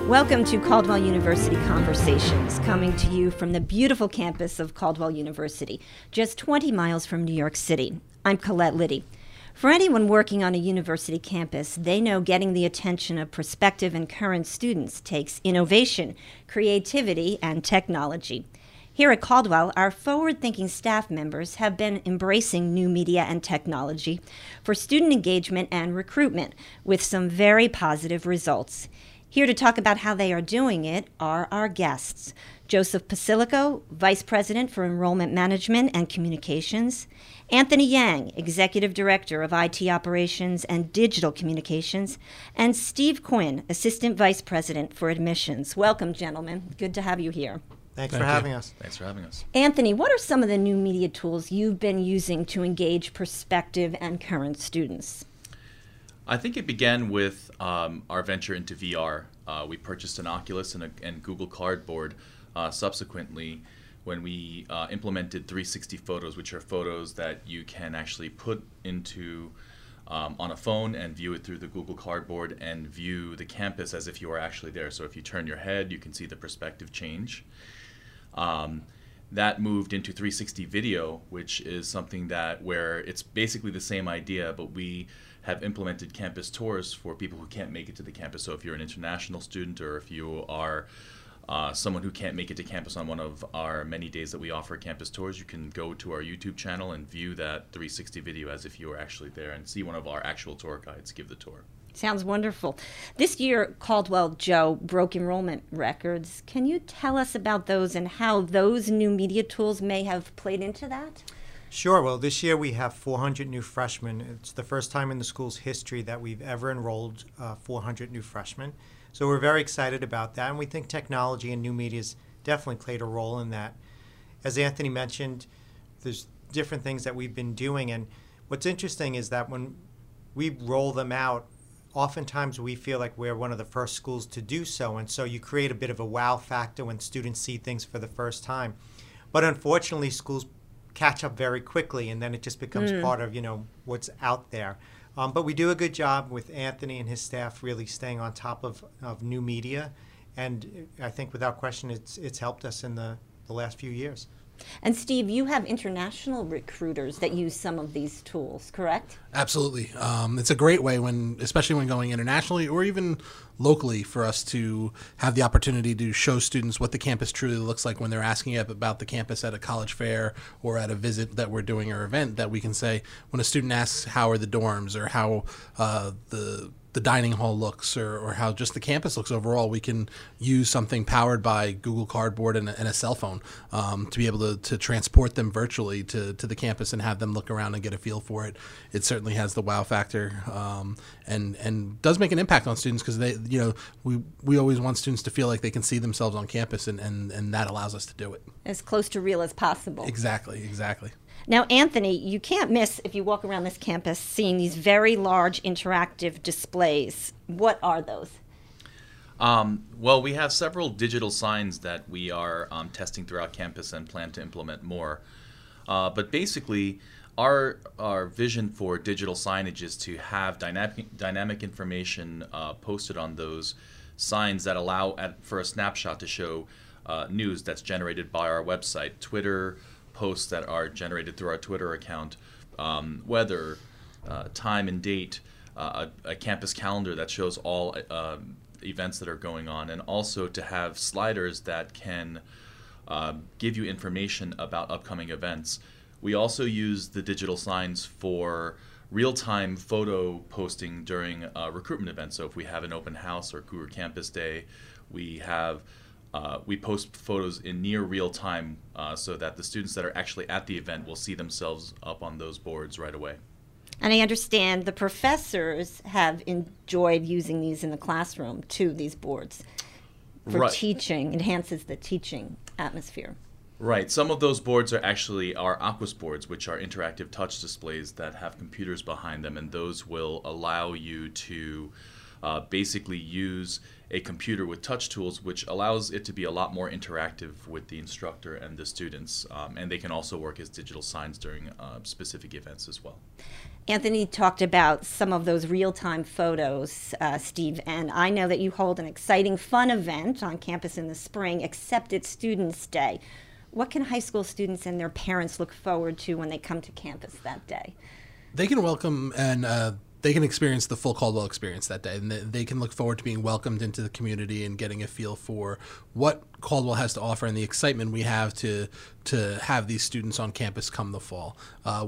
Welcome to Caldwell University Conversations, coming to you from the beautiful campus of Caldwell University, just 20 miles from New York City. I'm Colette Liddy. For anyone working on a university campus, they know getting the attention of prospective and current students takes innovation, creativity, and technology. Here at Caldwell, our forward-thinking staff members have been embracing new media and technology for student engagement and recruitment with some very positive results. Here to talk about how they are doing it are our guests. Joseph Pasilico, Vice President for Enrollment Management and Communications. Anthony Yang, Executive Director of IT Operations and Digital Communications. And Steve Quinn, Assistant Vice President for Admissions. Welcome, gentlemen. Good to have you here. Thanks for having us. Thanks for having us. Anthony, what are some of the new media tools you've been using to engage prospective and current students? I think it began with our venture into VR. We purchased an Oculus and Google Cardboard subsequently when we implemented 360 photos, which are photos that you can actually put into on a phone and view it through the Google Cardboard and view the campus as if you were actually there. So if you turn your head, you can see the perspective change. That moved into 360 video, which is something where it's basically the same idea, but we have implemented campus tours for people who can't make it to the campus. So if you're an international student or if you are someone who can't make it to campus on one of our many days that we offer campus tours, you can go to our YouTube channel and view that 360 video as if you were actually there and see one of our actual tour guides give the tour. Sounds wonderful. This year, Caldwell, Joe, broke enrollment records. Can you tell us about those and how those new media tools may have played into that? Sure. Well, this year we have 400 new freshmen. It's the first time in the school's history that we've ever enrolled 400 new freshmen. So we're very excited about that, and we think technology and new media has definitely played a role in that. As Anthony mentioned, there's different things that we've been doing, and what's interesting is that when we roll them out, oftentimes we feel like we're one of the first schools to do so, and so you create a bit of a wow factor when students see things for the first time. But unfortunately, schools catch up very quickly, and then it just becomes part of, what's out there. But we do a good job with Anthony and his staff really staying on top of new media, and I think without question it's helped us in the last few years. And Steve, you have international recruiters that use some of these tools, correct? Absolutely. It's a great way, especially when going internationally or even locally, for us to have the opportunity to show students what the campus truly looks like when they're asking about the campus at a college fair or at a visit that we're doing or event, that we can say when a student asks how are the dorms or how the dining hall looks or how just the campus looks overall, we can use something powered by Google Cardboard and a cell phone to be able to transport them virtually to the campus and have them look around and get a feel for it. It certainly has the wow factor and does make an impact on students because we always want students to feel like they can see themselves on campus and that allows us to do it. As close to real as possible. Exactly. Now, Anthony, you can't miss, if you walk around this campus, seeing these very large interactive displays. What are those? Well, we have several digital signs that we are testing throughout campus and plan to implement more. But basically, our vision for digital signage is to have dynamic information posted on those signs that allow for a snapshot to show news that's generated by our website, Twitter, posts that are generated through our Twitter account, weather, time and date, a campus calendar that shows all events that are going on, and also to have sliders that can give you information about upcoming events. We also use the digital signs for real-time photo posting during recruitment events. So if we have an open house or Cougar Campus Day, we post photos in near real time so that the students that are actually at the event will see themselves up on those boards right away. And I understand the professors have enjoyed using these in the classroom too, these boards, for teaching, enhances the teaching atmosphere. Right. Some of those boards are actually our Aquas boards, which are interactive touch displays that have computers behind them, and those will allow you to basically use a computer with touch tools, which allows it to be a lot more interactive with the instructor and the students. And they can also work as digital signs during specific events as well. Anthony talked about some of those real-time photos, Steve, and I know that you hold an exciting, fun event on campus in the spring, Accepted Students Day. What can high school students and their parents look forward to when they come to campus that day? They can welcome and they can experience the full Caldwell experience that day, and they can look forward to being welcomed into the community and getting a feel for what Caldwell has to offer and the excitement we have to have these students on campus come the fall.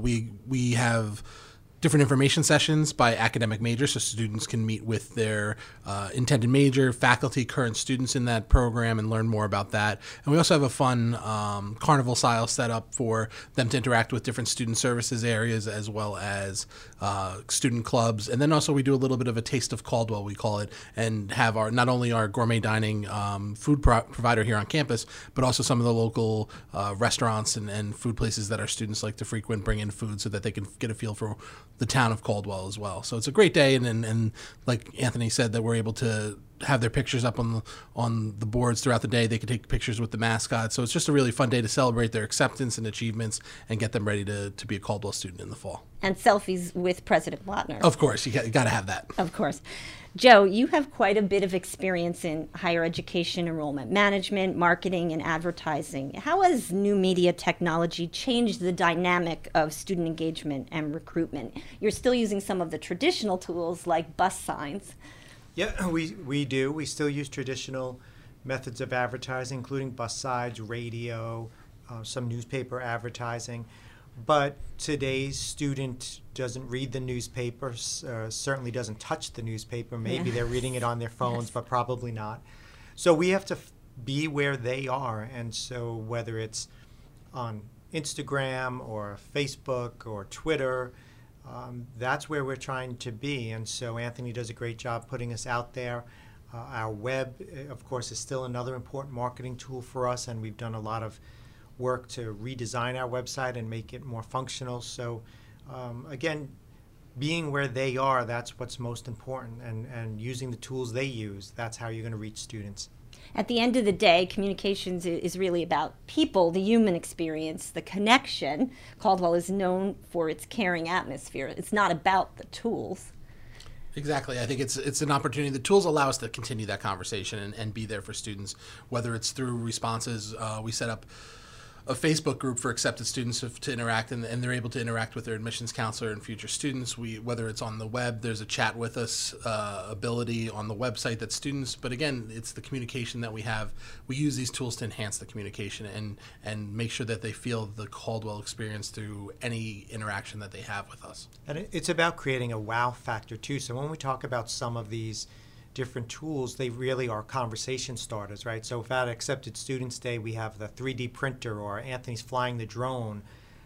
We have different information sessions by academic majors, so students can meet with their intended major, faculty, current students in that program, and learn more about that. And we also have a fun carnival-style setup for them to interact with different student services areas as well as student clubs. And then also we do a little bit of a taste of Caldwell, we call it, and have not only our gourmet dining food provider here on campus, but also some of the local restaurants and food places that our students like to frequent bring in food so that they can get a feel for the town of Caldwell as well. So it's a great day, and like Anthony said, that we're able to have their pictures up on the boards throughout the day. They can take pictures with the mascot. So it's just a really fun day to celebrate their acceptance and achievements and get them ready to be a Caldwell student in the fall. And selfies with President Lautner. Of course, you got to have that. Of course. Joe, you have quite a bit of experience in higher education enrollment management, marketing, and advertising. How has new media technology changed the dynamic of student engagement and recruitment? You're still using some of the traditional tools like bus signs. Yeah, we do. We still use traditional methods of advertising, including bus signs, radio, some newspaper advertising. But today's student doesn't read the newspaper, certainly doesn't touch the newspaper. Maybe they're reading it on their phones, yes, but probably not. So we have to be where they are. And so whether it's on Instagram or Facebook or Twitter, that's where we're trying to be. And so Anthony does a great job putting us out there. Our web, of course, is still another important marketing tool for us, and we've done a lot of work to redesign our website and make it more functional. So again, being where they are, that's what's most important, and using the tools they use, that's how you're going to reach students. At the end of the day, communications is really about people, the human experience, the connection. Caldwell is known for its caring atmosphere. It's not about the tools. Exactly. I think it's an opportunity. The tools allow us to continue that conversation and be there for students, whether it's through responses. We set up a Facebook group for accepted students to interact, and they're able to interact with their admissions counselor and future students. Whether it's on the web, there's a chat with us ability on the website that students, but again, it's the communication that we have. We use these tools to enhance the communication and make sure that they feel the Caldwell experience through any interaction that they have with us. And it's about creating a wow factor too. So when we talk about some of these different tools, they really are conversation starters, right? So if at Accepted Students Day we have the 3D printer, or Anthony's flying the drone,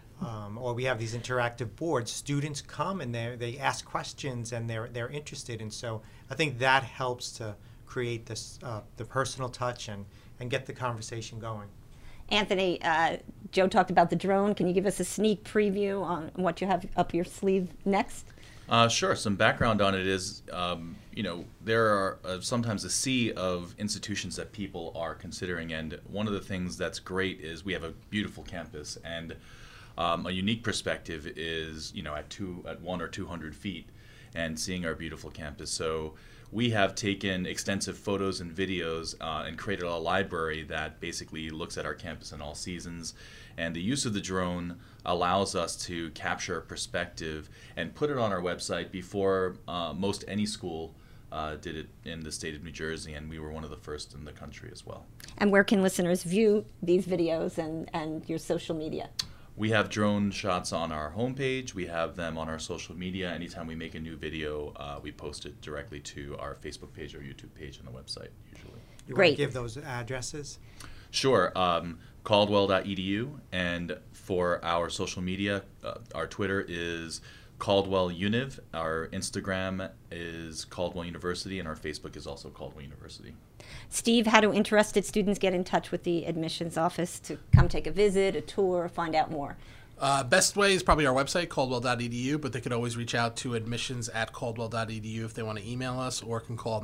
or we have these interactive boards, students come and they ask questions and they're interested. And so I think that helps to create this the personal touch and get the conversation going. Anthony, Joe talked about the drone. Can you give us a sneak preview on what you have up your sleeve next? Sure. Some background on it is, there are sometimes a sea of institutions that people are considering, and one of the things that's great is we have a beautiful campus, and a unique perspective is, at 1 or 200 feet and seeing our beautiful campus. So we have taken extensive photos and videos and created a library that basically looks at our campus in all seasons. And the use of the drone allows us to capture a perspective and put it on our website before most any school did it in the state of New Jersey, and we were one of the first in the country as well. And where can listeners view these videos and your social media? We have drone shots on our homepage. We have them on our social media. Anytime we make a new video, we post it directly to our Facebook page or YouTube page on the website, usually. You Great. want to give those addresses? Sure. Caldwell.edu, and for our social media, our Twitter is Caldwell Univ, our Instagram is Caldwell University, and our Facebook is also Caldwell University. Steve, how do interested students get in touch with the admissions office to come take a visit, a tour, find out more? Best way is probably our website, caldwell.edu, but they could always reach out to admissions@caldwell.edu if they want to email us, or can call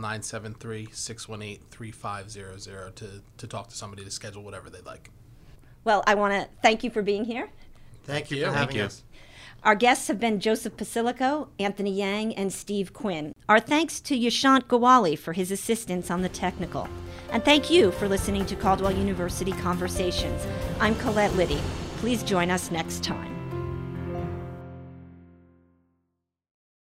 973-618-3500 to talk to somebody to schedule whatever they'd like. Well, I want to thank you for being here. Thank you you. for Thank having you. us. Our guests have been Joseph Pasilico, Anthony Yang, and Steve Quinn. Our thanks to Yashant Gawali for his assistance on the technical. And thank you for listening to Caldwell University Conversations. I'm Colette Liddy. Please join us next time.